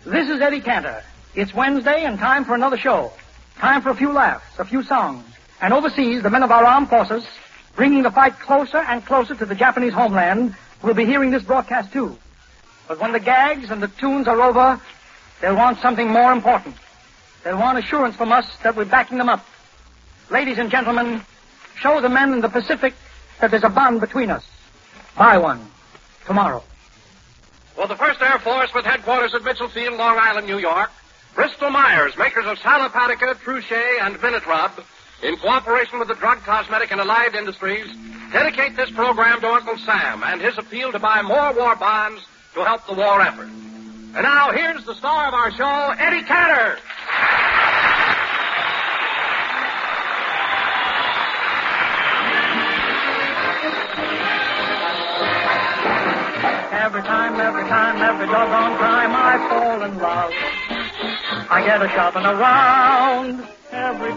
This is Eddie Cantor. It's Wednesday and time for another show. Time for a few laughs, a few songs. And overseas, the men of our armed forces, bringing the fight closer and closer to the Japanese homeland, will be hearing this broadcast too. But when the gags and the tunes are over, they'll want something more important. They'll want assurance from us that we're backing them up. Ladies and gentlemen, show the men in the Pacific that there's a bond between us. Buy one. Tomorrow. For the 1st Air Force with headquarters at Mitchell Field, Long Island, New York, Bristol Myers, makers of Salopatica, Truchet, and Minute Rub, in cooperation with the drug, cosmetic, and allied industries, dedicate this program to Uncle Sam and his appeal to buy more war bonds to help the war effort. And now, here's the star of our show, Eddie Cantor. Every doggone time I fall in love, I get a shopping around. Every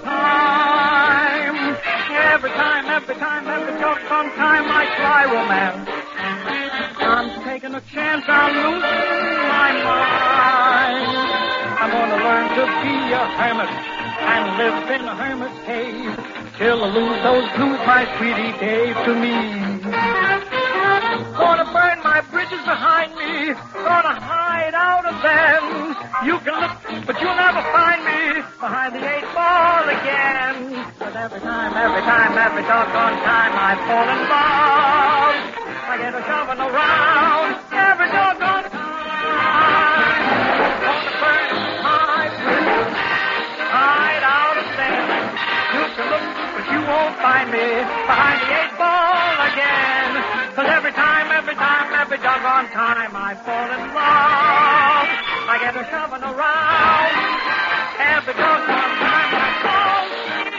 doggone time I try romance. I'm taking a chance on losing my mind. I'm gonna learn to be a hermit and live in a hermit's cave till I lose those blues my sweetie gave to me. Gonna burn my bridges behind me. Gonna hide out of them. You can look, but you'll never find me behind the 8 ball again. But every doggone time I fall in love, I get a shoving around. Every doggone time. Gonna burn my bridges, hide out of them. You can look, but you won't find me behind the 8 ball again. Cause every doggone time I fall in love, I get a shoving around. Every doggone time I fall in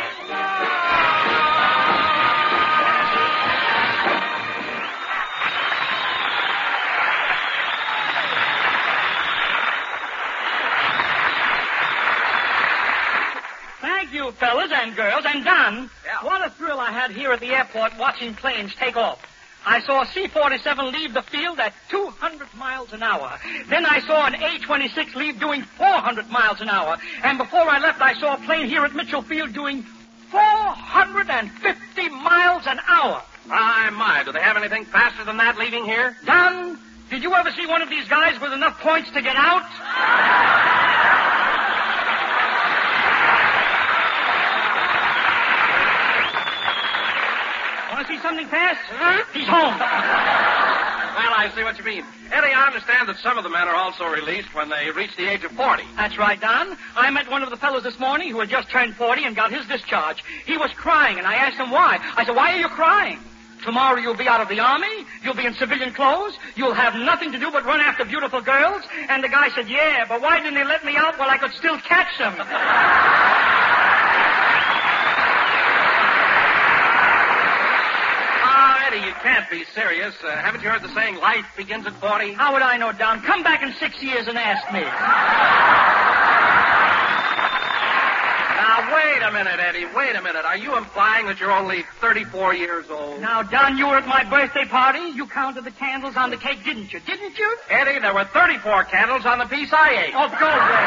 love. Thank you, fellas and girls. And Don, What a thrill I had here at the airport watching planes take off. I saw a C-47 leave the field at 200 miles an hour. Then I saw an A-26 leave doing 400 miles an hour. And before I left, I saw a plane here at Mitchell Field doing 450 miles an hour. My, do they have anything faster than that leaving here? Don, did you ever see one of these guys with enough points to get out? See something fast? He's home. Well, I see what you mean. Eddie, I understand that some of the men are also released when they reach the age of 40. That's right, Don. I met one of the fellows this morning who had just turned 40 and got his discharge. He was crying, and I asked him why. I said, why are you crying? Tomorrow you'll be out of the army, you'll be in civilian clothes, you'll have nothing to do but run after beautiful girls. And the guy said, yeah, but why didn't they let me out while I could still catch them? You can't be serious. Haven't you heard the saying, life begins at 40? How would I know, Don? Come back in 6 years and ask me. Now, wait a minute, Eddie. Wait a minute. Are you implying that you're only 34 years old? Now, Don, you were at my birthday party. You counted the candles on the cake, didn't you? Didn't you? Eddie, there were 34 candles on the piece I ate. Oh, go away.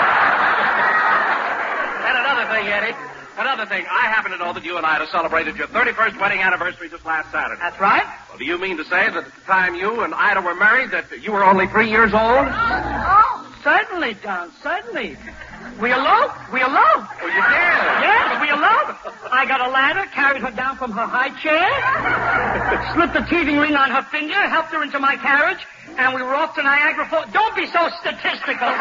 And another thing, Eddie. Another thing, I happen to know that you and Ida celebrated your 31st wedding anniversary just last Saturday. That's right. Well, do you mean to say that at the time you and Ida were married that you were only 3 years old? Oh, certainly, Don, certainly. We eloped. Oh, you did? Yes, we eloped. I got a ladder, carried her down from her high chair, slipped a teething ring on her finger, helped her into my carriage, and we were off to Niagara Falls. Don't be so statistical.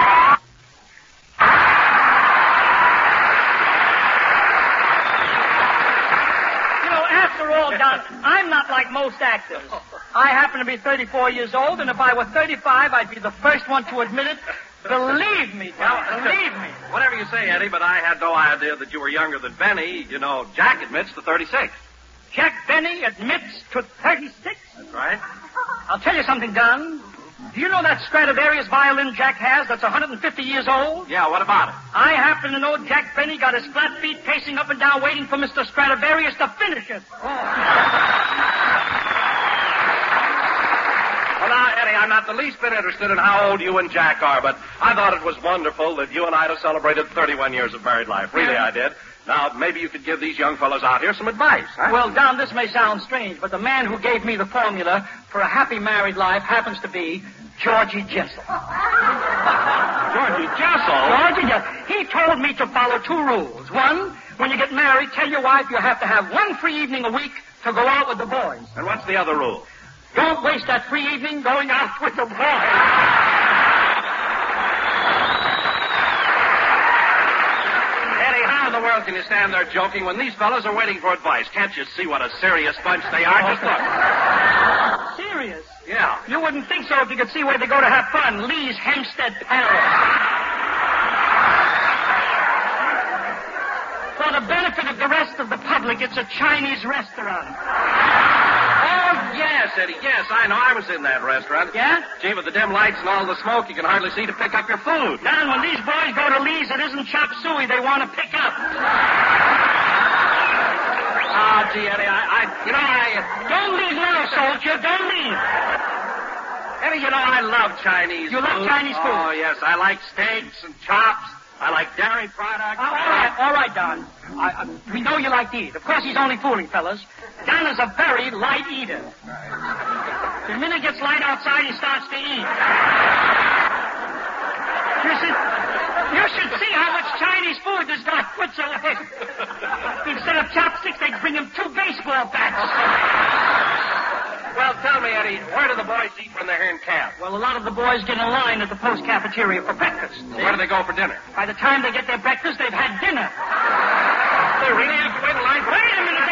After all, Don, I'm not like most actors. I happen to be 34 years old, and if I were 35, I'd be the first one to admit it. Believe me, Don, believe me. Whatever you say, Eddie, but I had no idea that you were younger than Benny. You know, Jack admits to 36. Jack Benny admits to 36? That's right. I'll tell you something, Don. Do you know that Stradivarius violin Jack has that's 150 years old? Yeah, what about it? I happen to know Jack Benny got his flat feet pacing up and down waiting for Mr. Stradivarius to finish it. Well, now, Eddie, I'm not the least bit interested in how old you and Jack are, but I thought it was wonderful that you and Ida celebrated 31 years of married life. Really, I did. Now, maybe you could give these young fellows out here some advice, huh? Well, Don, this may sound strange, but the man who gave me the formula for a happy married life happens to be Georgie Jessel. Georgie Jessel? Georgie Jessel. He told me to follow 2 rules. One, when you get married, tell your wife you have to have 1 free evening a week to go out with the boys. And what's the other rule? Don't waste that free evening going out with the boys. Eddie, how in the world can you stand there joking when these fellows are waiting for advice? Can't you see what a serious bunch they are? Just look. Serious? Yeah. You wouldn't think so if you could see where they go to have fun. Lee's Hempstead Palace. For the benefit of the rest of the public, it's a Chinese restaurant. Oh, yes, Eddie. Yes, I know. I was in that restaurant. Yeah? Gee, with the dim lights and all the smoke, you can hardly see to pick up your food. Don, when these boys go to Lee's, it isn't chop suey they want to pick up. Gee, Eddie, Don't leave now, soldier. Don't leave. Eddie, I love Chinese You food. love Chinese food? Oh, yes. I like steaks and chops. I like dairy products. All right, Don. We know you like to eat. Of course, he's only fooling, fellas. Don is a very light eater. The minute it gets light outside, he starts to eat. You should see how much Chinese food this guy puts away. Instead of chopsticks, they bring him 2 baseball bats. Well, tell me, Eddie, where do the boys eat when they're here in camp? Well, a lot of the boys get in line at the post cafeteria for breakfast. Where do they go for dinner? By the time they get their breakfast, they've had dinner. They really have to wait in line for... Wait a minute,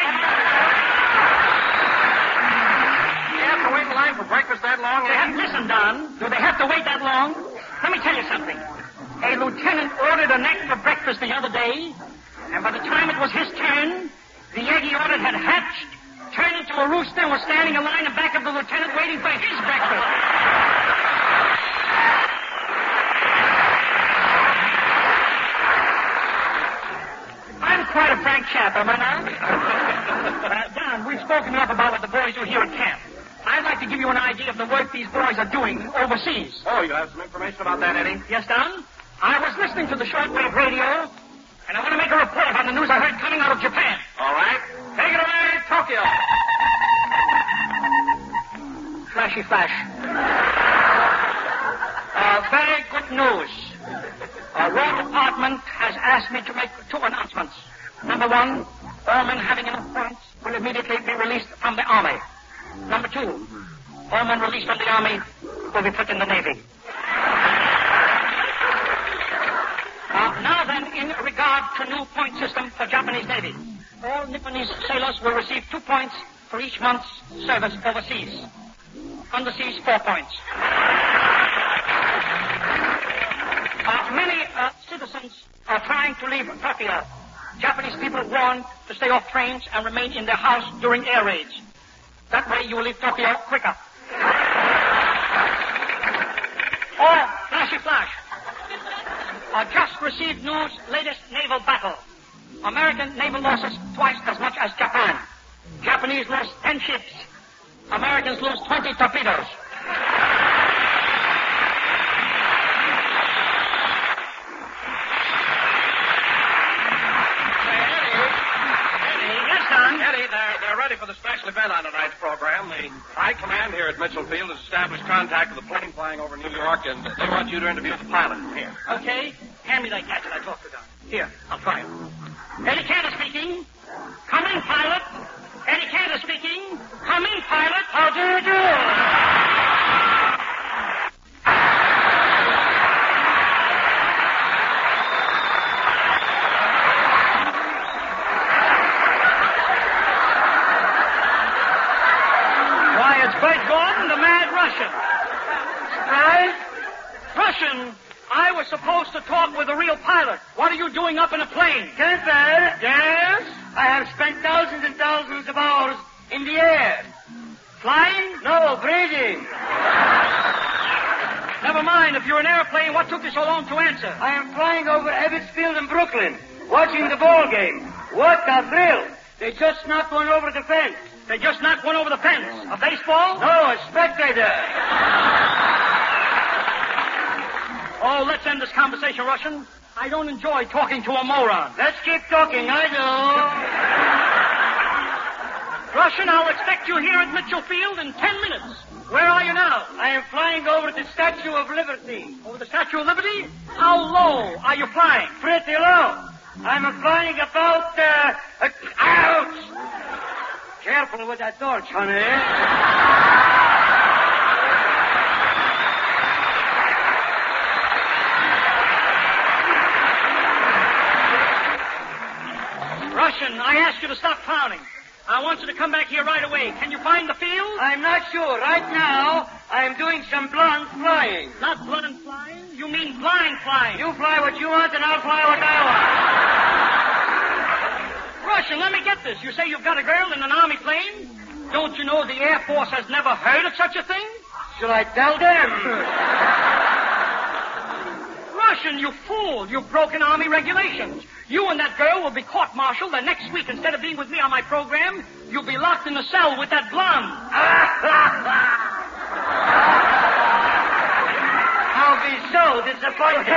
You have to wait in line for breakfast that long? Listen, Don. Do they have to wait that long? Let me tell you something. A lieutenant ordered an egg for breakfast the other day, and by the time it was his turn, the egg he ordered had hatched, turned into a rooster, and was standing in line in back of the lieutenant waiting for his breakfast. I'm quite a frank chap, am I not? Don, we've spoken enough about what the boys do here at camp. I'd like to give you an idea of the work these boys are doing overseas. Oh, you have some information about that, Eddie? Yes, Don? I was listening to the shortwave radio, and I want to make a report on the news I heard coming out of Japan. All right. Take it away, Tokyo. Flashy flash. Very good news. War Department has asked me to make 2 announcements. Number 1, all men having enough points will immediately be released from the Army. Number 2, all men released from the Army will be put in the Navy. Now then, in regard to new point system for Japanese Navy, all Nipponese sailors will receive 2 points for each month's service overseas. Underseas, 4 points. Many citizens are trying to leave Tokyo. Japanese people warned to stay off trains and remain in their house during air raids. That way you will leave Tokyo quicker. Flashy flash. Just received news, latest naval battle. American naval losses twice as much as Japan. Japanese lost 10 ships. Americans lose 20 torpedoes. Eddie, they're ready for the special event on tonight's program. The High Command here at Mitchell Field has established contact with the plane flying over New York, and they want you to interview the pilot. Here. Okay. Hand me that gadget I talked to Don. Here, I'll try it. Eddie Cantor speaking. Come in, pilot. Eddie Cantor speaking. Come in, pilot. How do you do? Bert Gordon, the mad Russian. Right? Russian, I was supposed to talk with a real pilot. What are you doing up in a plane? Cantor? Yes? I have spent thousands and thousands of hours in the air. Flying? No, breathing. Never mind. If you're an airplane, what took you so long to answer? I am flying over Ebbets Field in Brooklyn, watching the ball game. What a thrill. They just knocked one over the fence. They just knocked one over the fence. A baseball? No, a spectator. Oh, let's end this conversation, Russian. I don't enjoy talking to a moron. Let's keep talking, I do. Russian, I'll expect you here at Mitchell Field in 10 minutes. Where are you now? I am flying over the Statue of Liberty. Over the Statue of Liberty? How low are you flying? Pretty low. I'm flying about, ouch! Careful with that torch, honey. Russian, I ask you to stop clowning. I want you to come back here right away. Can you find the field? I'm not sure. Right now, I'm doing some blunt flying. Not blunt flying? You mean blind flying? You fly what you want, and I'll fly what I want. Russian, let me get this. You say you've got a girl in an Army plane? Don't you know the Air Force has never heard of such a thing? Shall I tell them? Russian, you fool. You've broken Army regulations. You and that girl will be court-martialed, and next week, instead of being with me on my program, you'll be locked in the cell with that blonde. I'll be so disappointed.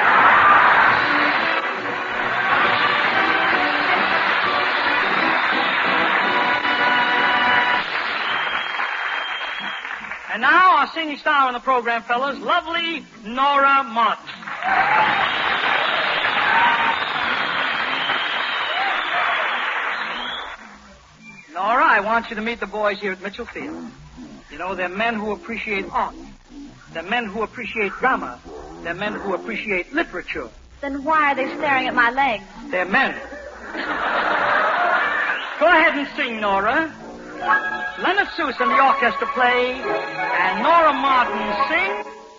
And now our singing star on the program, fellas, lovely Nora Martin. Nora, I want you to meet the boys here at Mitchell Field. You know, they're men who appreciate art. They're men who appreciate drama. They're men who appreciate literature. Then why are they staring at my legs? They're men. Go ahead and sing, Nora. Leonard Seuss and the orchestra play, and Nora Martin sing.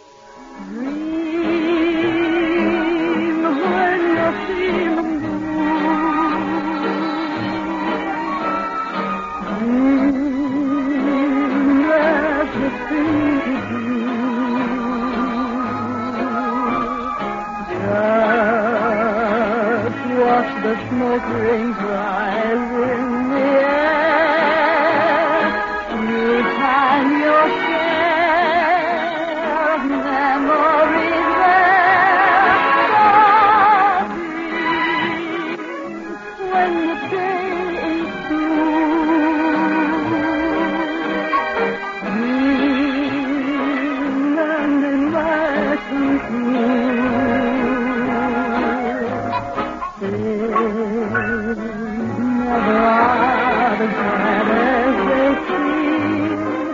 Dream when you're feeling blue. That's the thing to do. Just watch the smoke rings rise in the air. And your share of memories there. When the day is through, and in lessons never are the sad as they seem.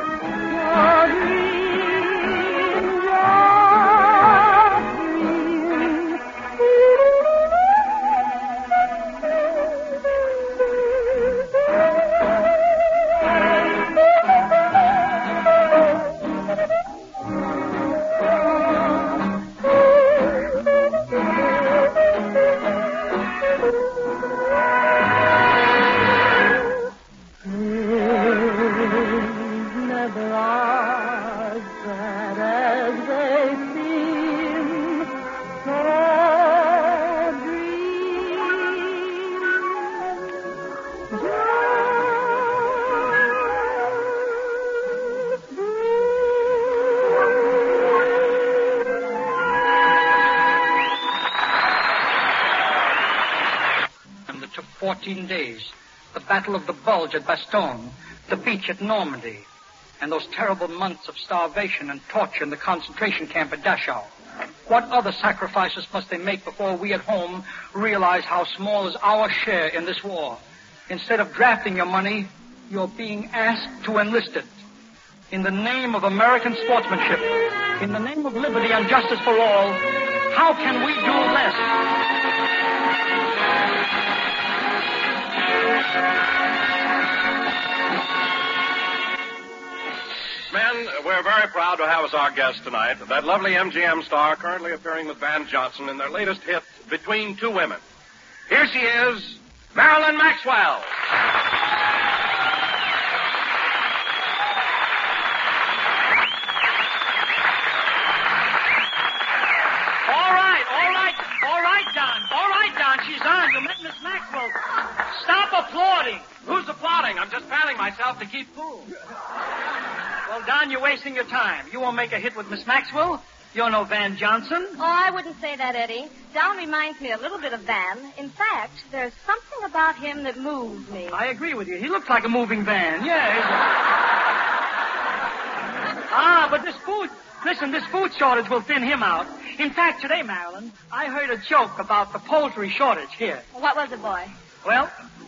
And it took 14 days. The Battle of the Bulge at Bastogne, the beach at Normandy, and those terrible months of starvation and torture in the concentration camp at Dachau. What other sacrifices must they make before we at home realize how small is our share in this war? Instead of drafting your money, you're being asked to enlist it. In the name of American sportsmanship, in the name of liberty and justice for all, how can we do less? Men, we're very proud to have as our guest tonight that lovely MGM star currently appearing with Van Johnson in their latest hit, Between Two Women. Here she is, Marilyn Maxwell. All right, Don. She's on. You met Miss Maxwell. Stop applauding. Who's applauding? I'm just fanning myself to keep cool. Well, Don, you're wasting your time. You won't make a hit with Miss Maxwell. You're no Van Johnson. Oh, I wouldn't say that, Eddie. Don reminds me a little bit of Van. In fact, there's something about him that moves me. I agree with you. He looks like a moving van. But this food... Listen, this food shortage will thin him out. In fact, today, Marilyn, I heard a joke about the poultry shortage here. What was it, boy? Well...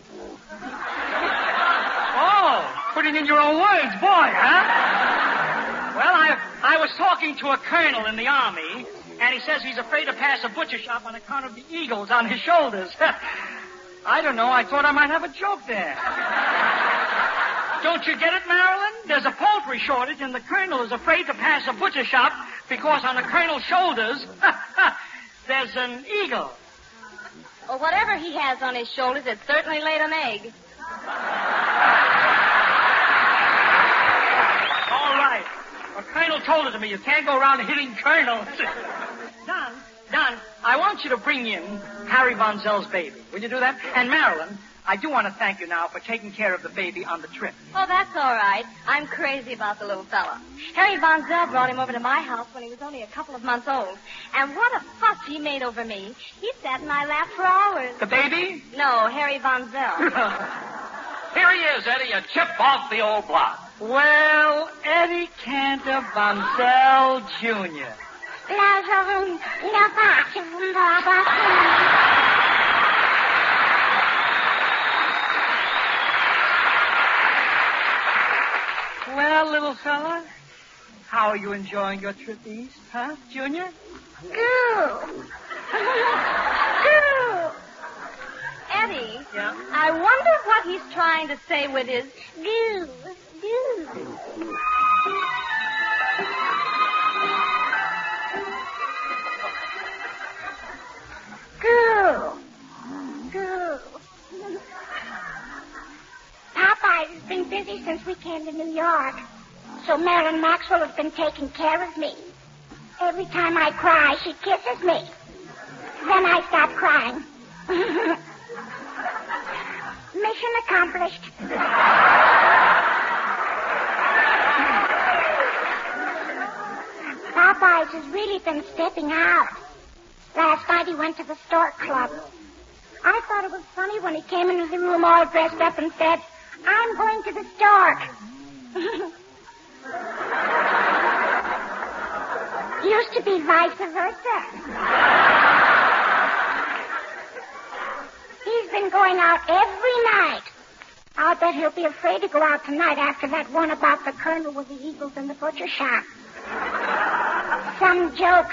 Oh, put it in your own words, boy, huh? Well, I was talking to a colonel in the Army, and he says he's afraid to pass a butcher shop on account of the eagles on his shoulders. I don't know. I thought I might have a joke there. Don't you get it, Marilyn? There's a poultry shortage, and the colonel is afraid to pass a butcher shop because on the colonel's shoulders, there's an eagle. Well, whatever he has on his shoulders, it certainly laid an egg. All right. A colonel told it to me. You can't go around hitting colonels. Don, I want you to bring in Harry Von Zell's baby. Will you do that? And Marilyn, I do want to thank you now for taking care of the baby on the trip. Oh, that's all right. I'm crazy about the little fella. Harry Von Zell brought him over to my house when he was only a couple of months old. And what a fuss he made over me. He sat in my lap for hours. The baby? No, Harry Von Zell. Here he is, Eddie, a chip off the old block. Well, Eddie Cantor Von Zell, Jr. Well, little fella, how are you enjoying your trip east, huh, Junior? Eddie, Yeah? I wonder what he's trying to say with his goo. Popeyes has been busy since we came to New York. So Marilyn Maxwell has been taking care of me. Every time I cry, she kisses me. Then I stop crying. Mission accomplished. Popeyes has really been stepping out. Last night he went to the Stork Club. I thought it was funny when he came into the room all dressed up and said, "I'm going to the Stork." Used to be vice versa. He's been going out every night. I'll bet he'll be afraid to go out tonight after that one about the colonel with the eagles in the butcher shop. Some joke.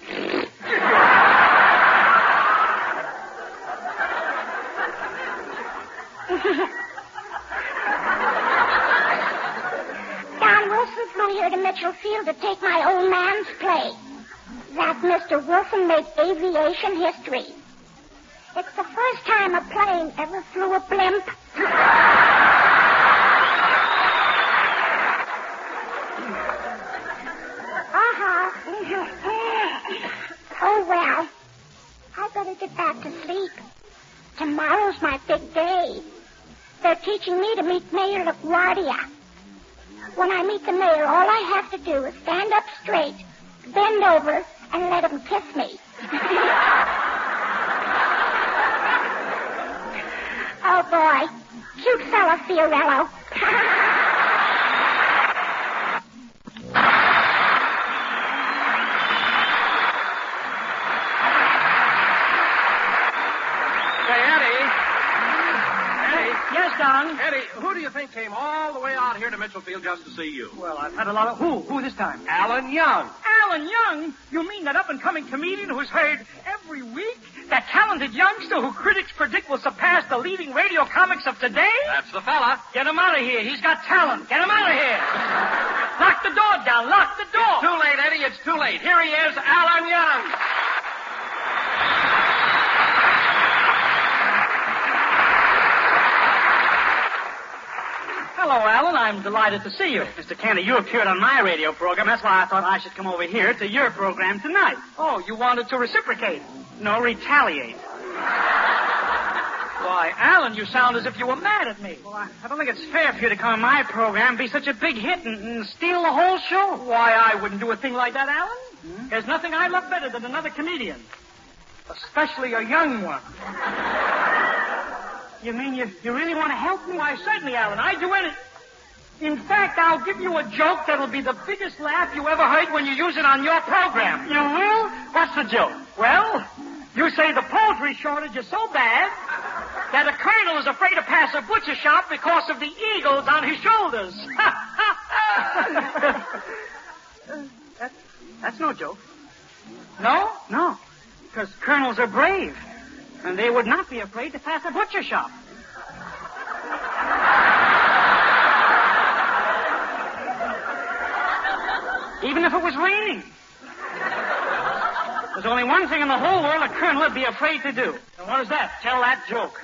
Don Wilson flew here to Mitchell Field to take my old man's place. That Mr. Wilson made aviation history. It's the first time a plane ever flew a blimp. Oh, well. I better get back to sleep. Tomorrow's my big day. They're teaching me to meet Mayor LaGuardia. When I meet the mayor, all I have to do is stand up straight, bend over, and let him kiss me. Oh, boy. Cute fella, Fiorello. Eddie, who do you think came all the way out here to Mitchell Field just to see you? Well, I've had a lot of... Who this time? Alan Young. Alan Young? You mean that up-and-coming comedian who's heard every week? That talented youngster who critics predict will surpass the leading radio comics of today? That's the fella. Get him out of here. He's got talent. Get him out of here. Lock the door down. Lock the door. It's too late, Eddie. It's too late. Here he is, Alan Young. Hello, Alan. I'm delighted to see you. Mr. Cantor, you appeared on my radio program. That's why I thought I should come over here to your program tonight. Oh, you wanted to reciprocate. No, retaliate. Why, Alan, you sound as if you were mad at me. Well, I don't think it's fair for you to come on my program, be such a big hit, and steal the whole show. Why, I wouldn't do a thing like that, Alan. There's nothing I love better than another comedian. Especially a young one. You mean you really want to help me? Why, certainly, Alan. I'd do anything. In fact, I'll give you a joke that'll be the biggest laugh you ever heard when you use it on your program. You will? What's the joke? Well, you say the poultry shortage is so bad that a colonel is afraid to pass a butcher shop because of the eagles on his shoulders. That's no joke. No? No. Because colonels are brave, and they would not be afraid to pass a butcher shop. Even if it was raining. There's only one thing in the whole world a colonel would be afraid to do. And what is that? Tell that joke.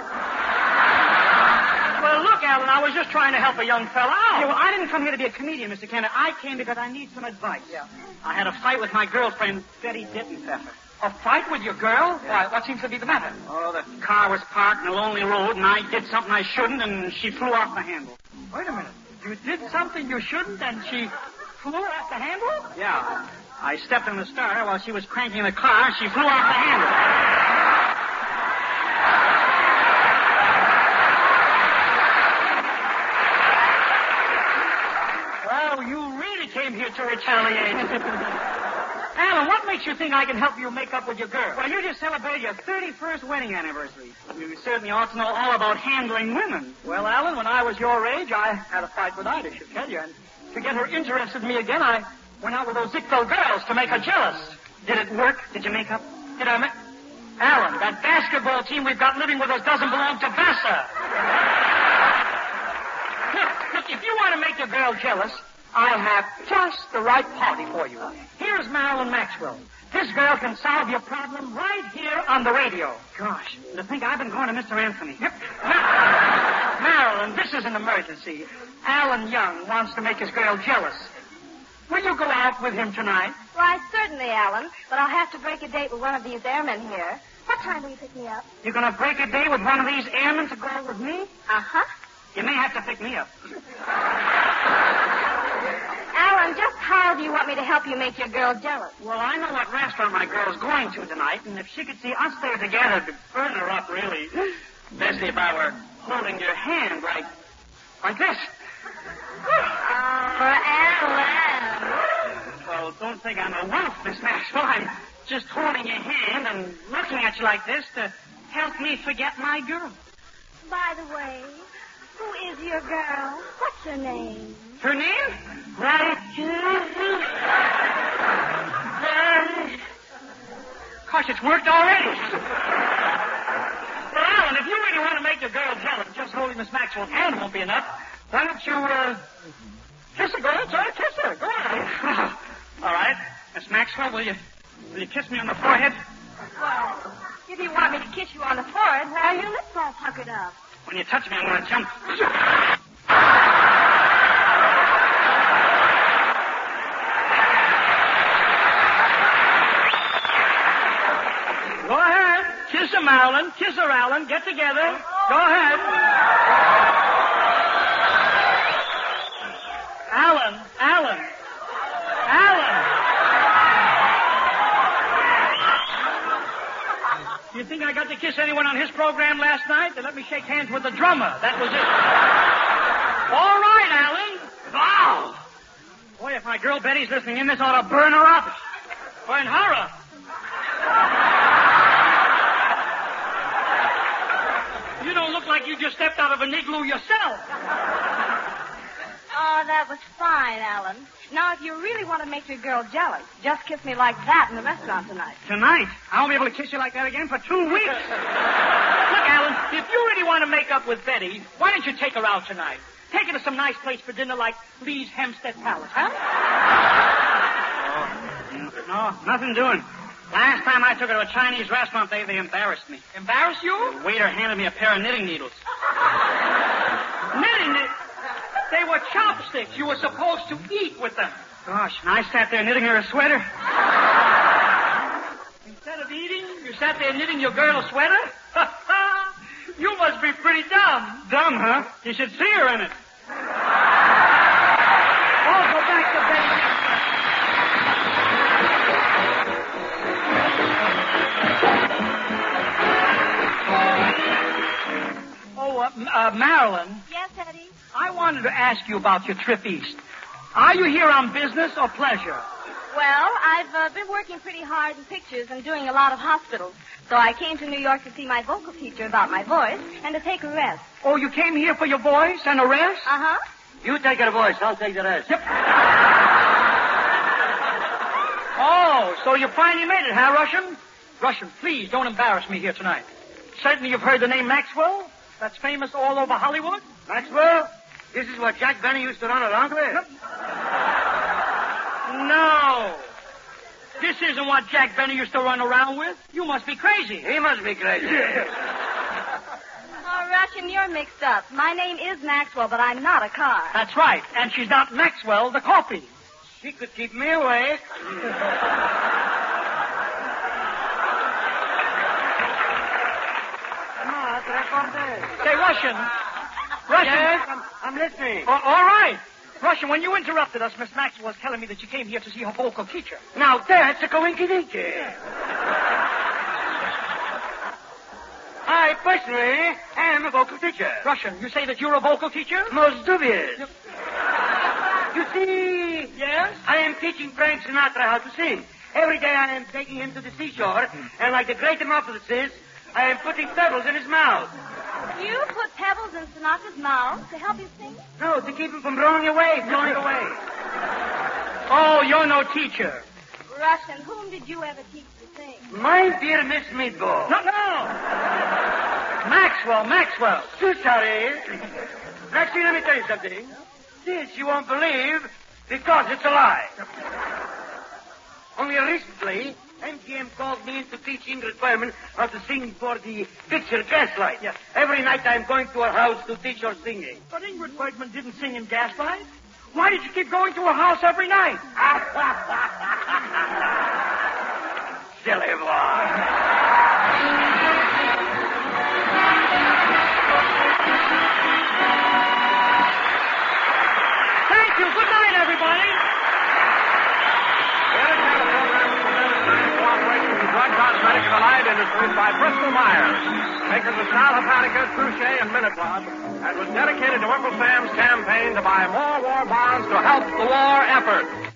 Well, look, Alan, I was just trying to help a young fella out. Yeah, well, I didn't come here to be a comedian, Mr. Kennedy. I came because I need some advice. Yeah. I had a fight with my girlfriend, Betty Dittenpfeffer. A fight with your girl? Why, what seems to be the matter? Oh, the car was parked in a lonely road, and I did something I shouldn't, and she flew off the handle. Wait a minute. You did something you shouldn't, and she flew off the handle? Yeah. I stepped in the starter while she was cranking the car, and she flew off the handle. Well, you really came here to retaliate. Alan, what makes you think I can help you make up with your girl? Well, you just celebrated your 31st wedding anniversary. You certainly ought to know all about handling women. Well, Alan, when I was your age, I had a fight with Ida, I should tell you. And to get her interested in me again, I went out with those Zickville girls to make her jealous. Did it work? Did you make up? Did I make... Alan, that basketball team we've got living with us doesn't belong to Vassar. Look, if you want to make your girl jealous, I have just the right party for you. Here's Marilyn Maxwell. This girl can solve your problem right here on the radio. Gosh, to think I've been going to Mr. Anthony. Yep. Marilyn, this is an emergency. Alan Young wants to make his girl jealous. Will you go out with him tonight? Why, certainly, Alan. But I'll have to break a date with one of these airmen here. What time will you pick me up? You're going to break a date with one of these airmen to go out with me? Uh-huh. You may have to pick me up. Alan, just how do you want me to help you make your girl jealous? Well, I know what restaurant my girl's going to tonight, and if she could see us there together, it'd burn her up, really. Especially if I were holding your hand like this. Alan. Well, don't think I'm a wolf, Miss Maxwell. I'm just holding your hand and looking at you like this to help me forget my girl. By the way, who is your girl? What's her name? Her name? Gosh, it's worked already. Well, Alan, if you really want to make your girl jealous, just holding Miss Maxwell's hand won't be enough. Why don't you, kiss her, girl? Sorry, kiss her. Go on. All right. Miss Maxwell, will you kiss me on the forehead? Well, if you want me to kiss you on the forehead, why are your lips all puckered up? When you touch me, I'm going to jump. Go ahead. Kiss her, Marilyn. Kiss her, Alan. Get together. Go ahead. Alan. You think I got to kiss anyone on his program last night? They let me shake hands with the drummer. That was it. All right, Alan. Wow. Boy, if my girl Betty's listening in, this ought to burn her up. Burn her up. You don't look like you just stepped out of an igloo yourself. Oh, that was fine, Alan. Now, if you really want to make your girl jealous, just kiss me like that in the restaurant tonight. Tonight? I won't be able to kiss you like that again for 2 weeks. Look, Alan, if you really want to make up with Betty, why don't you take her out tonight? Take her to some nice place for dinner like Lee's Hempstead Palace, huh? No, nothing doing. Last time I took her to a Chinese restaurant, they embarrassed me. Embarrassed you? The waiter handed me a pair of knitting needles. Knitting needles? They were chopsticks. You were supposed to eat with them. Gosh, and I sat there knitting her a sweater. Instead of eating, you sat there knitting your girl a sweater? You must be pretty dumb. Dumb, huh? You should see her in it. Oh, go back to bed. Marilyn, Yes, Eddie? I wanted to ask you about your trip east. Are you here on business or pleasure? Well, I've been working pretty hard in pictures and doing a lot of hospitals. So I came to New York to see my vocal teacher about my voice and to take a rest. Oh, you came here for your voice and a rest? Uh-huh. You take her voice. I'll take the rest. Yep. Oh, so you finally made it, huh, Russian? Russian, please don't embarrass me here tonight. Certainly you've heard the name Maxwell. That's famous all over Hollywood. Maxwell? This is what Jack Benny used to run around with? No. This isn't what Jack Benny used to run around with. You must be crazy. He must be crazy. Oh, Russian, you're mixed up. My name is Maxwell, but I'm not a car. That's right. And she's not Maxwell, the coffee. She could keep me awake. Say, Russian. Yes, I'm listening. All right. Russian, when you interrupted us, Miss Maxwell was telling me that you came here to see her vocal teacher. Now, that's a coincidence. I personally am a vocal teacher. Russian, you say that you're a vocal teacher? Most dubious. You see, Yes? I am teaching Frank Sinatra how to sing. Every day I am taking him to the seashore, and like the great Demophiles, I am putting pebbles in his mouth. You put pebbles in Sinatra's mouth to help him sing? No, to keep him from blowing away. Oh, you're no teacher. Russian, whom did you ever teach to sing? My dear Miss Meatball. No. Maxwell. So sorry. Maxie, let me tell you something. This you won't believe because it's a lie. Only recently, MGM called me in to teach Ingrid Berman how to sing for the picture Gaslight. Yes. Every night I'm going to her house to teach her singing. But Ingrid Bergman didn't sing in Gaslight. Why did you keep going to her house every night? Silly boy. Thank you. Good night, everybody. Drug cosmetic and allied industries by Bristol Myers, makers of Sal Hepatica, Truchet, and Minute Club, and was dedicated to Uncle Sam's campaign to buy more war bonds to help the war effort.